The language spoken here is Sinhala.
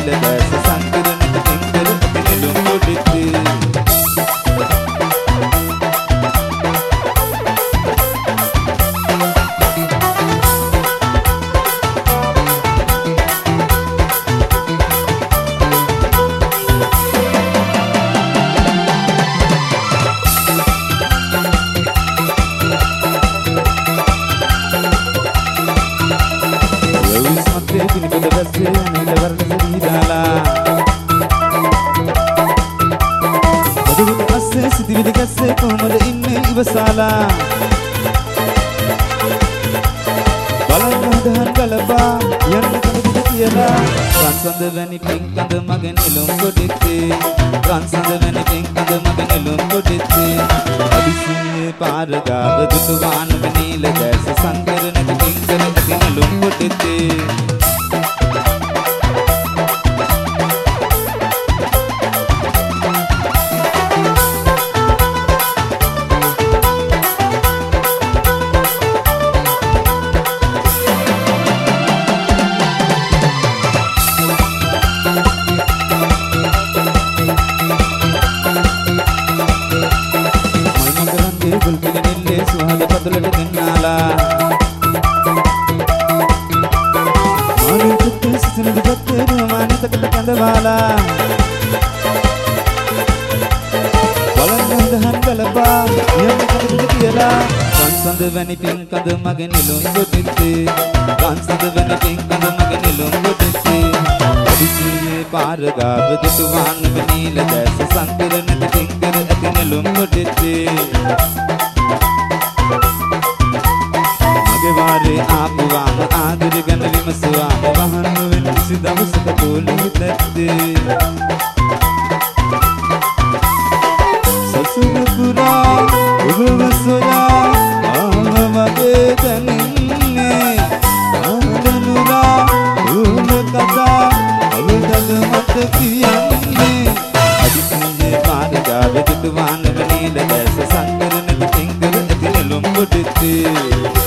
නීල දැස සංකර නැති පින්කර ඇති නෙළුම් ගොඩෙත්තේ පිනිපද බැස්සේ අනිල වරණ සදීදාලා අදුවිත අස්සේ සිටිවිලි ගැස්සේ කොහමද ඉන්නේ ඉවසාලා බලන්න දහන් ගලපා යන්න කනදිද කියලා රන්සඳ වැනි පින්කඳ මගේ නෙළුම් ගොඩෙත්තේ රන්සඳ වැනි පින්කඳ මගේ නෙළුම් ගොඩෙත්තේ අදිසියේ පාර ගාව දුටු වාන නීල දැස සංකර නැති පින්කර ඇති නෙළුම් ගොඩෙත්තේ सुहाग पतलट गन्नाला मानु कुत्ते सिसन दिगत्ते रोमानी तकट कंदवाला බලන්න ගලපා යන්න කඳුද කියලා රන්සඳ වැනි පින්කඳ මගේ නෙළුම් ගොඩෙත්තේ රන්සඳ වැනි පින්කඳ මගේ නෙළුම් ගොඩෙත්තේ අදිසියේ පාර ගාව දුටු වාන නීල දැස සංකර නැති පින්කර ඇති නෙළුම් ගොඩෙත්තේ වාරේ ආපුවාම ආදර ගැන විමසුවාම වහන්න වෙන කිසි දවසක තෝලි හිතැත්තේ සසුන පුරා ඔබව සොයා ආව වගේ දැනෙන්නේ ආදනුරා උන කතා අවදල මත කියන්නේ අදිසියේ පාර ගාව දුටු වාන නීල දැස සංකර නැති පින්කර ඇති නෙළුම් ගොඩෙත්තේ